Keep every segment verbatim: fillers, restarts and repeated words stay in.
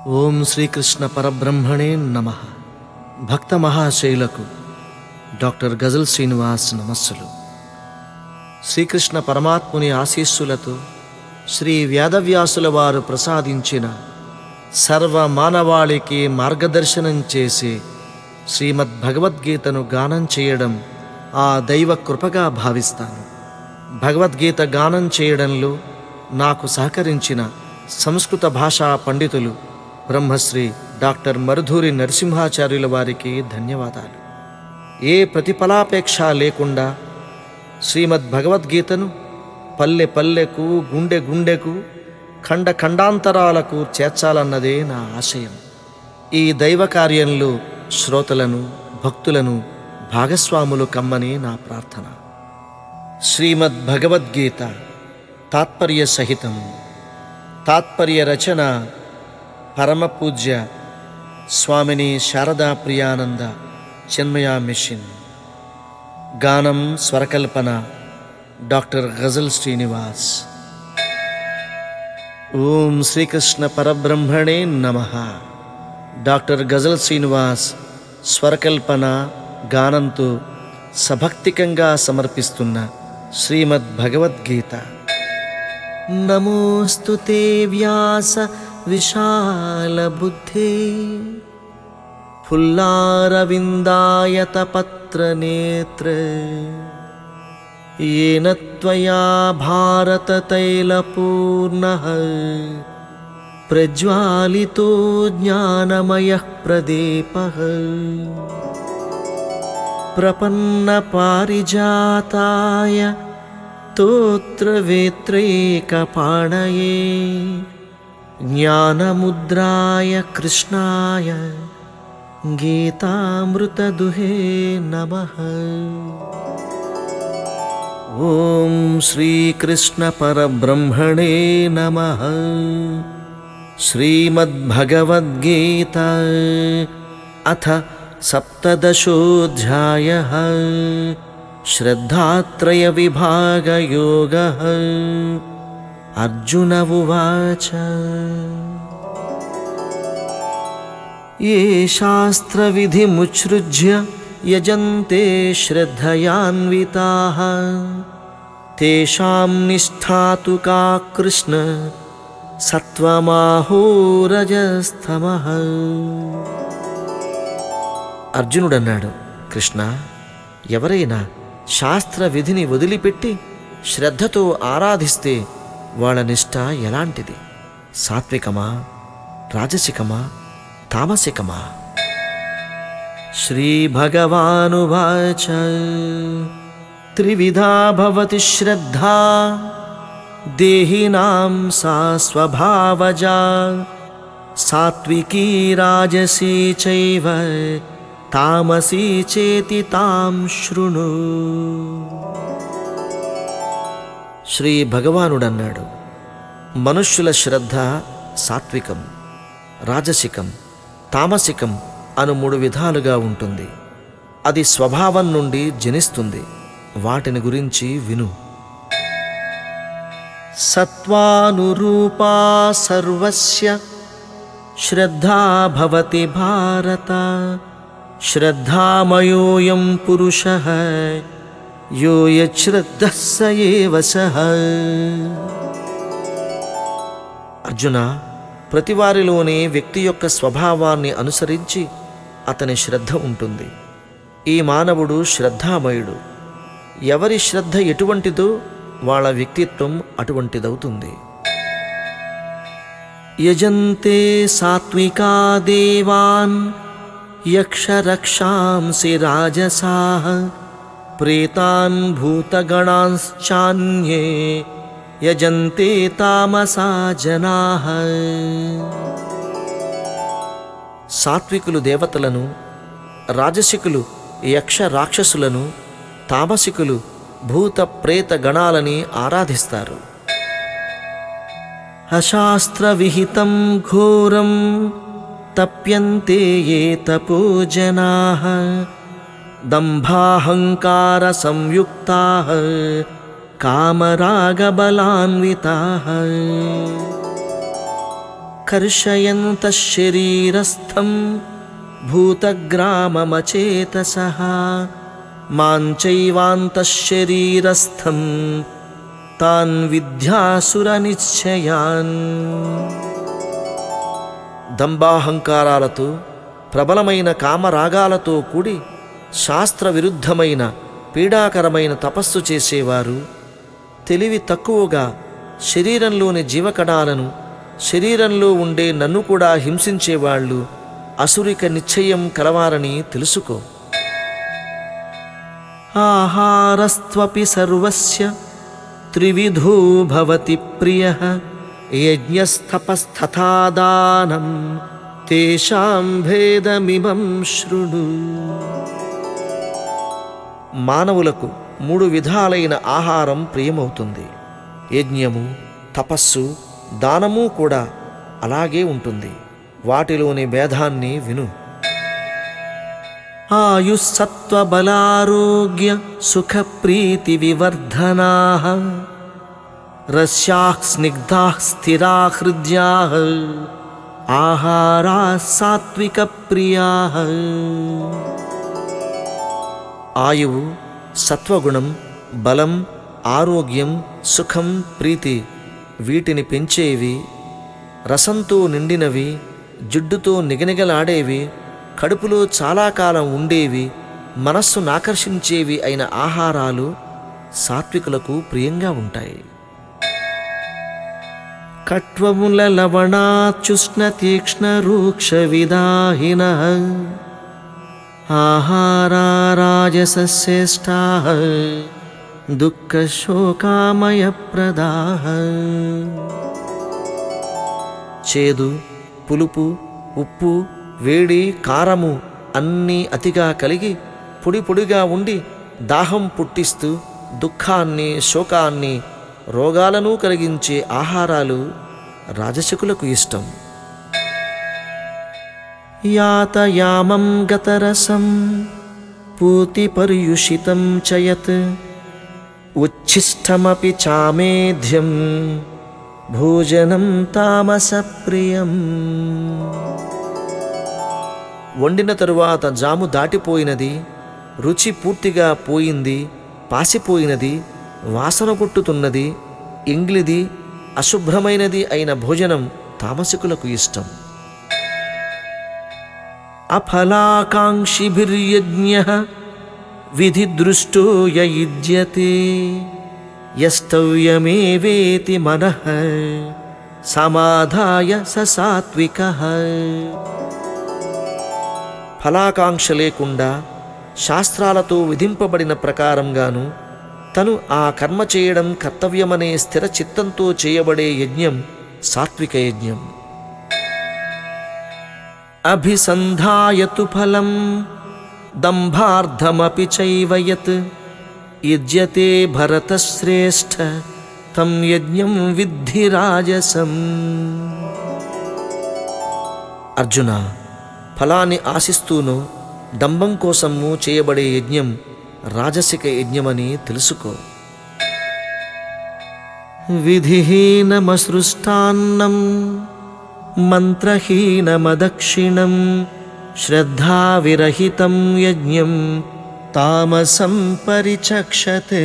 ఓం శ్రీకృష్ణ పరబ్రహ్మణే నమః. భక్త మహాశైలకు డాక్టర్ గజల్ శ్రీనివాస్ నమస్సులు. శ్రీకృష్ణ పరమాత్ముని ఆశీస్సులతో శ్రీ వేదవ్యాసుల వారు ప్రసాదించిన సర్వ మానవాళికి మార్గదర్శనం చేసే శ్రీమద్ భగవద్గీతను గానం చేయడం ఆ దైవ కృపగా భావిస్తాను. భగవద్గీత గానం చేయడంలో నాకు సహకరించిన సంస్కృత భాషా పండితులు బ్రహ్మశ్రీ డాక్టర్ మరుధూరి నరసింహాచార్యుల వారికి ధన్యవాదాలు. ఏ ప్రతిఫలాపేక్ష లేకుండా శ్రీమద్ భగవద్గీతను పల్లె పల్లెకు, గుండె గుండెకు, ఖండ ఖండాంతరాలకు చేర్చాలన్నదే నా ఆశయం. ఈ దైవ కార్యంలో శ్రోతలను, భక్తులను భాగస్వాములు కమ్మని నా ప్రార్థన. శ్రీమద్ భగవద్గీత తాత్పర్య సహితం. తాత్పర్య రచన పరమపూజ్య స్వామిని శారదా ప్రియానంద చిన్మయ మిషన్. గానం స్వరకల్పన డాక్టర్ గజల్ శ్రీనివాస్. ఓం శ్రీకృష్ణ పరబ్రహ్మణే నమః. డాక్టర్ గజల్ శ్రీనివాస్ స్వరకల్పన గానంతో సభక్తికంగా సమర్పిస్తున్న శ్రీమద్ భగవద్గీత. నమోస్తుతే వ్యాస విశాల బుద్ధే ఫుల్లారవిందాయత పత్ర నేత్ర येन त्वया भारत तैलपूर्णः प्रज्वालितो ज्ञानमयः प्रदीपः प्रपन्न पारिजाताय स्तोत्रवेत्रैकपाणये ज्ञानमुद्राय कृष्णाय गीतामृतदुहे नमः. ఓం శ్రీకృష్ణ పరబ్రహ్మణే నమః. శ్రీమద్భగవద్గీత అథ సప్తదశోऽధ్యాయః. శ్రద్ధాత్రయ విభాగ యోగః. అర్జున ఉవాచ ఏ శాస్త్ర విధిముచ్ఛృజ్య యజంతే శ్రద్ధయాన్వితాః తేషాం నిష్ఠా తు కా కృష్ణ సత్వమాహో రజస్తమః. అర్జునుడన్నాడు, కృష్ణ, ఎవరైనా శాస్త్ర విధిని వదిలిపెట్టి శ్రద్ధతో ఆరాధిస్తే వాళ్ళ నిష్ఠ ఎలాంటిది? సాత్వికమా, రాజసికమా, తామసికమా? శ్రీభగవానువాచ త్రివిధా భవతి శ్రద్ధా దేహినాం సా స్వభావజా సాత్వికీ రాజసీ చైవ తామసీ చేతి తాం శృణు. శ్రీ భగవానుడన్నాడు, మనుష్యుల శ్రద్ధ సాత్వికం, రాజసికం, తామసికం అను మూడు విధాలుగా ఉంటుంది. అది స్వభావం నుండి జనిస్తుంది. వాటిని గురించి విను. సత్వానురూపా సర్వస్య శ్రద్ధా భవతి భారత శ్రద్ధామయోయం పురుషః యో యశ్రద్ధః స ఏవ సః. అర్జున, ప్రతివారిలోని వ్యక్తి యొక్క స్వభావాన్ని అనుసరించి అతని శ్రద్ధ ఉంటుంది. ఈ మానవుడు శ్రద్ధామయుడు. ఎవరి శ్రద్ధ ఎటువంటిదో వాళ్ళ వ్యక్తిత్వం అటువంటిదవుతుంది. యజంతే సాత్వికా దేవాన్ యక్షరక్షాంసి రాజసాః ప్రేతాన్ భూతగణాంశ్చాన్యే యజంతే తామసా జనాః. సాత్వికులు దేవతలను, రాజసికులు యక్ష రాక్షసులను, తామసికులు భూత ప్రేత గణాలని ఆరాధిస్తారు. అశాస్త్ర విహితం ఘోరం తప్యంతే ఏ తపో జనాః దంభాహంకార సంయుక్తాః కామరాగబలాన్వితాః. కర్షయంతః శరీరస్థం భూతగ్రామమచేతసః మాం చైవాంతః శరీరస్థం తాన్ విద్యాసురనిశ్చయాన్. దంభాహంకారాలతో ప్రబలమైన కామరాగాలతో కూడి శాస్త్ర విరుద్ధమైన పీడాకరమైన తపస్సు చేసేవారు, తెలివి తక్కువగా శరీరంలోని జీవకణాలను, శరీరంలో ఉండే నన్ను కూడా హింసించేవాళ్ళు అసురిక నిశ్చయం కలవారని తెలుసుకో. ఆహారస్త్వపి సర్వస్య త్రివిధో భవతి ప్రియః యజ్ఞస్తపస్తథా దానం తేషాం భేదమిమం శృణు. మానవులకు మూడు విధాలైన ఆహారం ప్రియమవుతుంది. యజ్ఞము, తపస్సు, దానము కూడా అలాగే ఉంటుంది. వాటిలోని భేదాన్ని విను. ఆయుస్సత్వబలారోగ్య సుఖప్రీతి వివర్ధనాః రస్యాః స్నిగ్ధాః స్థిరాః హృద్యాః ఆహారాః సాత్విక ప్రియాః. ఆయువు, సత్వగుణం, బలం, ఆరోగ్యం, సుఖం, ప్రీతి వీటిని పెంచేవి, రసంతో నిండినవి, జిడ్డుతో నిగనిగలాడేవి, కడుపులో చాలా కాలం ఉండేవి, మనస్సును ఆకర్షించేవి అయిన ఆహారాలు సాత్వికులకు ప్రియంగా ఉంటాయి. కట్వముల లవణాచ్యుష్ణ తీక్ష్ణ రూక్ష విదాహినః ఆహారా రాజసశ్రేష్ఠాః దుఃఖ శోకామయప్రదాః. చేదు, పులుపు, ఉప్పు, వేడి, కారము అన్నీ అతిగా కలిగి పొడి పొడిగా ఉండి దాహం పుట్టిస్తూ దుఃఖాన్ని, శోకాన్ని, రోగాలను కలిగించే ఆహారాలు రాజసికులకు ఇష్టం. యాతయామం గతరసం పూతిపర్యుషితం చ యత్ ఉచ్ఛిష్టమపి చామేధ్యం భోజనం తామసప్రియం. వండిన తరువాత జాము దాటిపోయినది, రుచి పూర్తిగా పోయింది, పాసిపోయినది, వాసన కొట్టుతున్నది, ఇంగ్లిది, అశుభ్రమైనది అయిన భోజనం తామసికులకు ఇష్టం. అఫలాకాంక్షిభిర్యజ్ఞః విధిదృష్టో యయుజ్యతే యస్తవ్యమేవేతి మనః సమాధాయ స సాత్వికః. ఫలాకాంక్ష లేకుండా శాస్త్రాలతో విధింపబడిన ప్రకారంగాను తను ఆ కర్మ చేయడం కర్తవ్యమనే స్థిర చిత్తంతో చేయబడే యజ్ఞం సాత్విక యజ్ఞం. అభిసంధాయతు ఫలం దంభార్థమపి చైవ యత్ యుజ్యతే భరతశ్రేష్ఠ తం యజ్ఞం విద్ధి రాజసం. అర్జున, ఫలాన్ని ఆశిస్తూనో దంభం కోసము చేయబడే యజ్ఞం రాజసిక యజ్ఞమని తెలుసుకో. విధిహీనమసృష్టాన్నం మంత్రహీనమదక్షిణం శ్రద్ధావిరహితం యజ్ఞం తామసం పరిచక్షతే.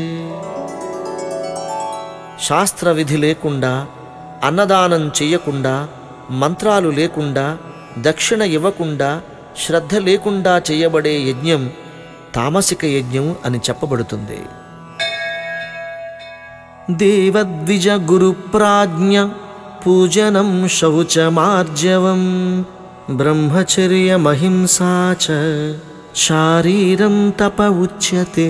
శాస్త్ర విధి లేకుండా, అన్నదానం చెయ్యకుండా, మంత్రాలు లేకుండా, దక్షిణ ఇవ్వకుండా, శ్రద్ధ లేకుండా చేయబడే యజ్ఞం తామసిక యజ్ఞం అని చెప్పబడుతుంది. దేవద్విజ గురు ప్రాజ్ఞ పూజనం శౌచమార్జవం బ్రహ్మచర్యమహింసా చ శారీరం తప ఉచ్యతే.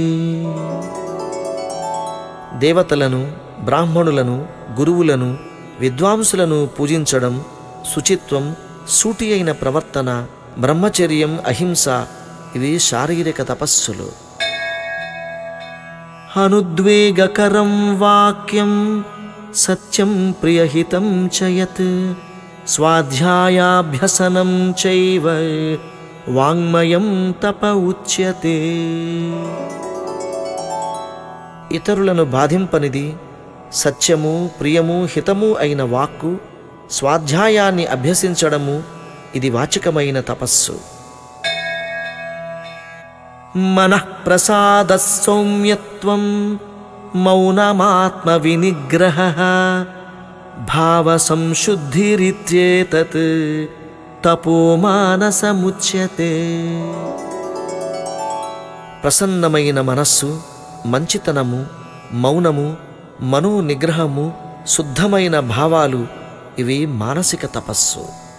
దేవతలను, బ్రాహ్మణులను, గురువులను, విద్వాంసులను పూజించడం, శుచిత్వం, సూటి అయిన ప్రవర్తన, బ్రహ్మచర్యం, అహింస ఇవి శారీరక తపస్సులు. అనుద్వేగకరం వాక్యం సత్యం ప్రియహితం చ యత్ స్వాధ్యాయాభ్యసనం చైవ వాంగ్మయం తప ఉచ్యతే. ఇతరులను బాధింపనిది, సత్యము, ప్రియము, హితము అయిన వాక్కు, స్వాధ్యాయాన్ని అభ్యసించడము ఇది వాచికమైన తపస్సు. మనఃప్రసాద సౌమ్యత్వం మౌనమాత్మ వినిగ్రహ భావ సంశుద్ధిరిత్యేతత్ తపోమానసముచ్యతే. ప్రసన్నమైన మనస్సు, మంచితనము, మౌనము, మనో నిగ్రహము, శుద్ధమైన భావాలు ఇవి మానసిక తపస్సు.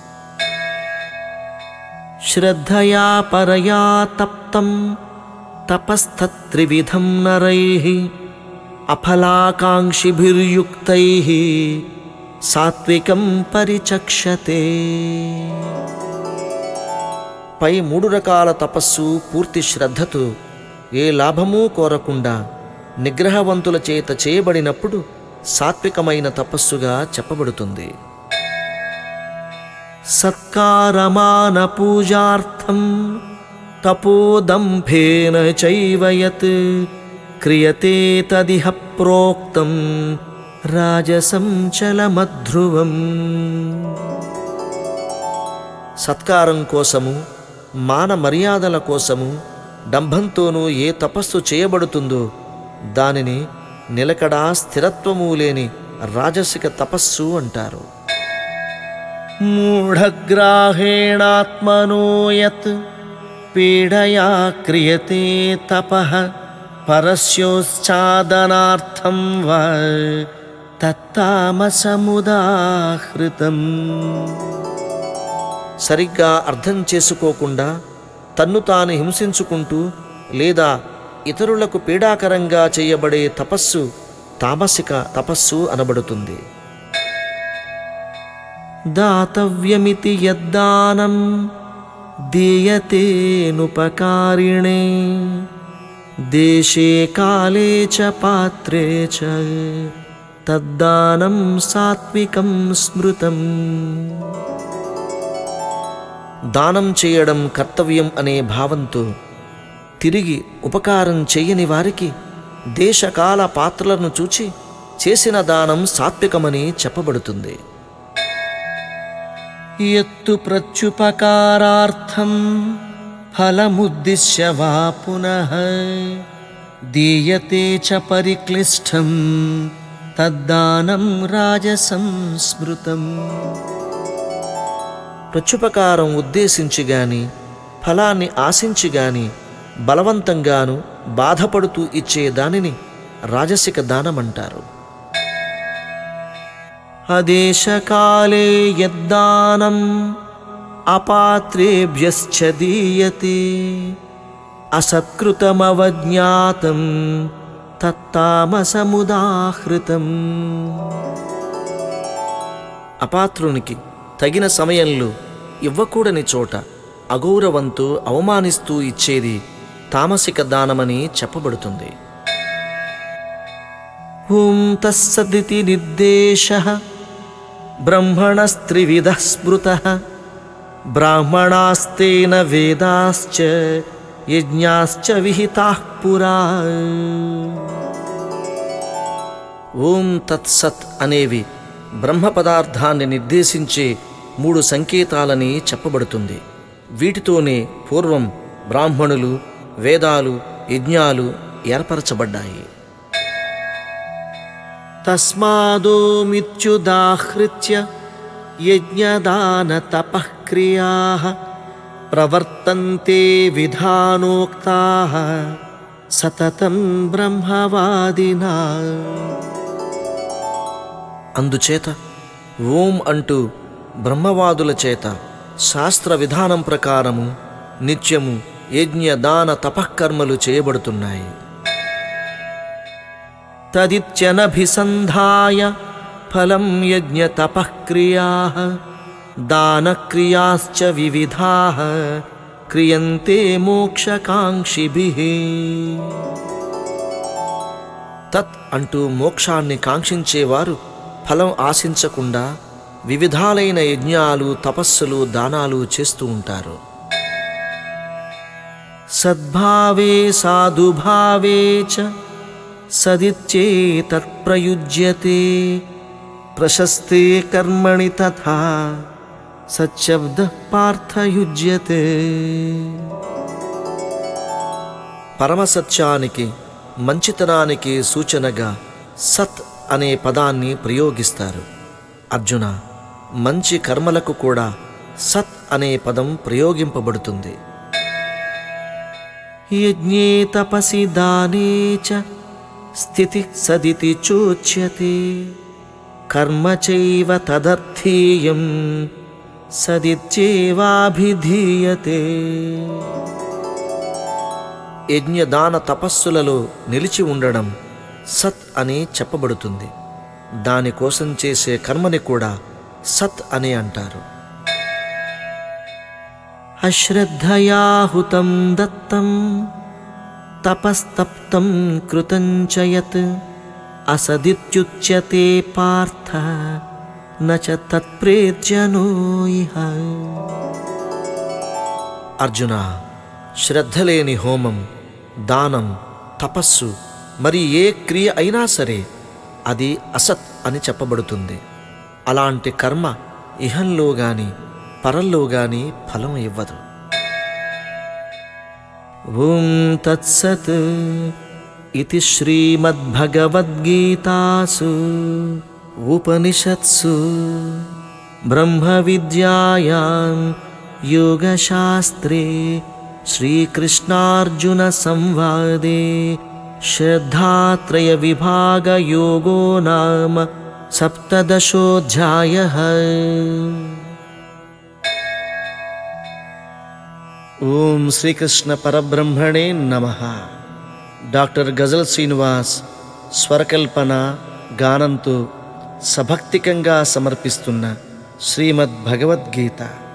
శ్రద్ధయా పరయా తప్తం తపస్తత్రివిధం నరైః అఫలాకాంక్షిభిర్యుక్తైః సాత్వికం పరిచక్షతే. పై మూడు రకాల తపస్సు పూర్తి శ్రద్ధతో ఏ లాభమూ కోరకుండా నిగ్రహవంతుల చేత చేయబడినప్పుడు సాత్వికమైన తపస్సుగా చెప్పబడుతుంది. సత్కారమాన పూజార్థం తపోదంభేన చైవ యత్ క్రియతే తదిహ ప్రోక్తం రాజసం చలమధ్రువం. సత్కారం కోసము, మాన మర్యాదల కోసము డంభంతోనూ ఏ తపస్సు చేయబడుతుందో దానిని నిలకడా స్థిరత్వము లేని రాజసిక తపస్సు అంటారు. మూఢగ్రాహేణాత్మనో యత్ పీడయా క్రియతే తపః పరస్యోచ్ఛాదనార్థం వా తత్తామసముదాహృతం. సరిగ్గా అర్థం చేసుకోకుండా తన్ను తాను హింసించుకుంటూ లేదా ఇతరులకు పీడాకరంగా చేయబడే తపస్సు తామసిక తపస్సు అనబడుతుంది. దాతవ్యమితి యద్దానం దీయతేనుపకారిణే దేశే కాలే చ పాత్రే చ తద్దానం సాత్వికం స్మృతం. దానం చేయడం కర్తవ్యం అనే భావంతో తిరిగి ఉపకారం చేయని వారికి దేశకాల పాత్రలను చూచి చేసిన దానం సాత్వికమని చెప్పబడుతుంది. యత్తు ప్రత్యుపకారార్థం ఫలముద్దిశ్య వా పునః దీయతే చ పరిక్లిష్టం తద్దానం రాజసం స్మృతం. ప్రత్యుపకారం ఉద్దేశించి గాని ఫలాన్ని ఆశించి గాని బలవంతంగాను బాధపడుతూ ఇచ్చే దానిని రాజసిక దానమంటారు. అదేశకాలే యద్దానం అపాత్రేభ్యశ్చ దీయతే అసత్కృతమవజ్ఞాతం తత్తామసముదాహృతం. అపాత్రునికి తగిన సమయంలో ఇవ్వకూడని చోట అగౌరవంతో అవమానిస్తూ ఇచ్చేది తామసిక దానమని చెప్పబడుతుంది. ఓం తస్సదితి నిర్దేశః బ్రహ్మణస్త్రివిధః స్మృతః బ్రాహ్మణాస్తేన వేదాశ్చ యజ్ఞాశ్చ విహితాః పురా. ఓం తత్సత్ అనేవి బ్రహ్మ పదార్థాన్ని నిర్దేశించే మూడు సంకేతాలని చెప్పబడుతుంది. వీటితోనే పూర్వం బ్రాహ్మణులు, వేదాలు, యజ్ఞాలు ఏర్పరచబడ్డాయి. తస్మాదోమిత్యుదాహృత్య యజ్ఞదాన తపః క్రియాః ప్రవర్తంతే విధానోక్తాః సతతం బ్రహ్మవాదినా. అందుచేత ఓం అంటూ బ్రహ్మవాదుల చేత శాస్త్ర విధానం ప్రకారము నిత్యము యజ్ఞ దాన తపఃకర్మలు చేయబడుతున్నాయి. తదిత్యనభిసంధాయ ఫలం యజ్ఞ తపఃక్రియాః దానక్రియాశ్చ వివిధాః క్రియంతే మోక్షకాంక్షిభిః. తత్ అంటూ మోక్షాన్ని కాంక్షించేవారు ఫలం ఆశించకుండా వివిధాలైన యజ్ఞాలు, తపస్సులు, దానాలు చేస్తూ ఉంటారు. సద్భావే సాధుభావే చ సదిత్యేతత్ ప్రయుజ్యతే ప్రశస్తే కర్మణి తథా సచ్చబ్దః పార్థయుజ్యతే. పరమసత్యానికి మంచితనానికి సూచనగా సత్ అనే పదాన్ని ప్రయోగిస్తారు. అర్జున, మంచి కర్మలకు కూడా సత్ అనే పదం ప్రయోగింపబడుతుంది. యజ్ఞే తపసి దానే చ స్థితి సదితి చోచ్యతే కర్మ చైవ తదర్థేయం సదిత్యేవాభిధీయతే. యజ్ఞదాన తపస్సులలో నిలిచి ఉండడం సత్ అని చెప్పబడుతుంది. దానికోసం చేసే కర్మని కూడా సత్ అని అంటారు. అశ్రద్ధయాహుతం దత్తం తపస్తప్తం కృతం చ యత్ అసదిత్యుచ్యతే పార్థ నచ తత్ప్రేత్యనో ఇహ. అర్జున, శ్రద్ధలేని హోమం, దానం, తపస్సు మరి ఏ క్రియ అయినా సరే అది అసత్ అని చెప్పబడుతుంది. అలాంటి కర్మ ఇహంలో గాని పరంలో గాని ఫలం ఇవ్వదు. ఓం తత్సత్ ఇతి శ్రీమద్భగవద్గీతాసు ఉపనిషత్సు బ్రహ్మ విద్యాయాం యోగశాస్త్రే శ్రీకృష్ణార్జున సంవాదే శ్రద్ధాత్రయ విభాగ యోగో నామ సప్తదశోధ్యాయః. ఓం శ్రీకృష్ణ పరబ్రహ్మణే నమః. డాక్టర్ గజల్ శ్రీనివాస్ స్వరకల్పన గానంతో సభక్తికంగా సమర్పిస్తున్న శ్రీమద్భగవద్గీత.